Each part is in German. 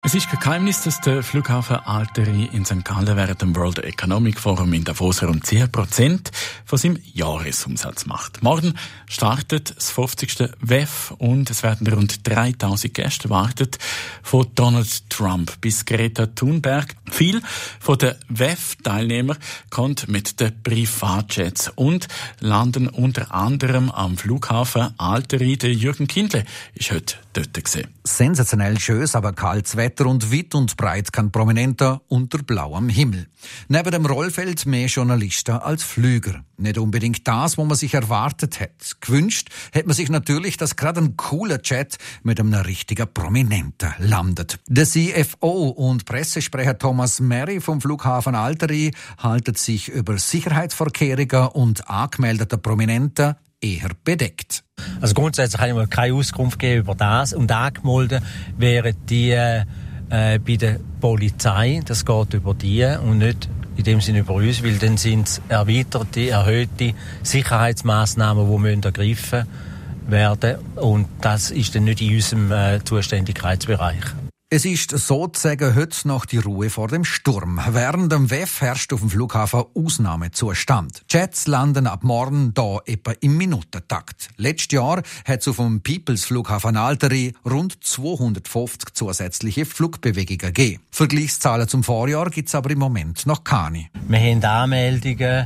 Es ist kein Geheimnis, dass der Flughafen Alteri in St. Gallen während dem World Economic Forum in Davos rund 10% von seinem Jahresumsatz macht. Morgen startet das 50. WEF und es werden rund 3000 Gäste erwartet, von Donald Trump bis Greta Thunberg. Viele von den WEF-Teilnehmern kommen mit den Privatjets und landen unter anderem am Flughafen Alteri. Der Jürgen Kindle ist heute dort gewesen. Sensationell schönes, aber kaltes Wetter und weit und breit kein Prominenter unter blauem Himmel. Neben dem Rollfeld mehr Journalisten als Flüger. Nicht unbedingt das, was man sich erwartet hätte. Gewünscht hätte man sich natürlich, dass gerade ein cooler Jet mit einem richtigen Prominenten landet. Der CFO und Pressesprecher Thomas Mary vom Flughafen Alteri halten sich über Sicherheitsvorkehrungen und angemeldete Prominenten eher bedeckt. Also grundsätzlich kann ich mir keine Auskunft geben über das. Und angemeldet wären die bei der Polizei. Das geht über die und nicht in dem Sinne über uns, weil dann sind es erweiterte, erhöhte Sicherheitsmaßnahmen, die ergriffen werden. Und das ist dann nicht in unserem Zuständigkeitsbereich. Es ist sozusagen heute noch die Ruhe vor dem Sturm. Während dem WEF herrscht auf dem Flughafen Ausnahmezustand. Jets landen ab morgen da etwa im Minutentakt. Letztes Jahr hat es auf dem Peoples Flughafen Alteri rund 250 zusätzliche Flugbewegungen gegeben. Vergleichszahlen zum Vorjahr gibt es aber im Moment noch keine. Wir haben Anmeldungen,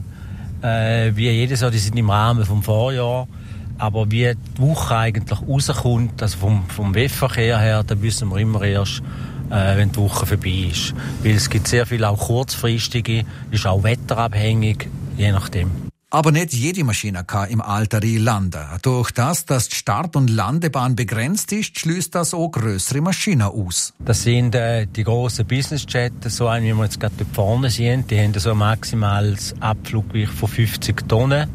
wie jedes Jahr, die sind im Rahmen vom Vorjahr. Aber wie die Woche eigentlich rauskommt, also vom WEF-Verkehr her, dann wissen wir immer erst, wenn die Woche vorbei ist. Weil es gibt sehr viel auch kurzfristige, ist auch wetterabhängig, je nachdem. Aber nicht jede Maschine kann im Alteri landen. Durch das, dass die Start- und Landebahn begrenzt ist, schließt das auch grössere Maschinen aus. Das sind die grossen Business-Jets, so einen, wie wir jetzt gerade dort vorne sehen. Die haben so ein maximales Abfluggewicht von 50 Tonnen.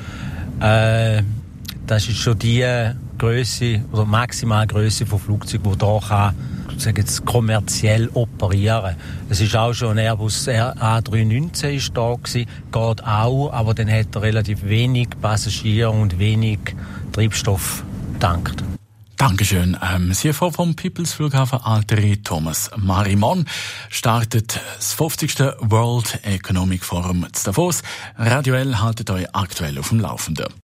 Das ist schon die Grösse oder Maximalgrösse von Flugzeugen, die hier kommerziell operieren. Es ist auch schon ein Airbus A319 ist da gewesen, geht auch, aber dann hat er relativ wenig Passagiere und wenig Treibstoff getankt. Dankeschön. CFO vom Peoples Flughafen Alteri, Thomas Marimon, startet das 50. World Economic Forum zu Davos. Radio L haltet euch aktuell auf dem Laufenden.